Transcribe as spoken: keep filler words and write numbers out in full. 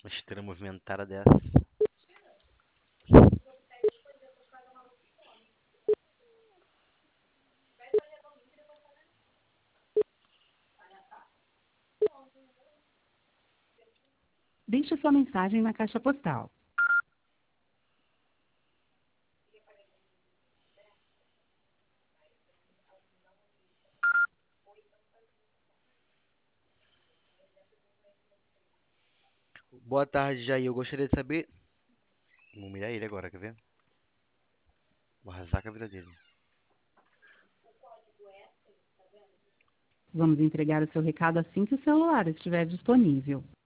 Uma esteira movimentada dessa. Deixe sua mensagem na caixa postal. Boa tarde, Jair. Eu gostaria de saber. Vou humilhar ele agora, quer ver? Vou arrasar com a vida dele. Vamos entregar o seu recado assim que o celular estiver disponível.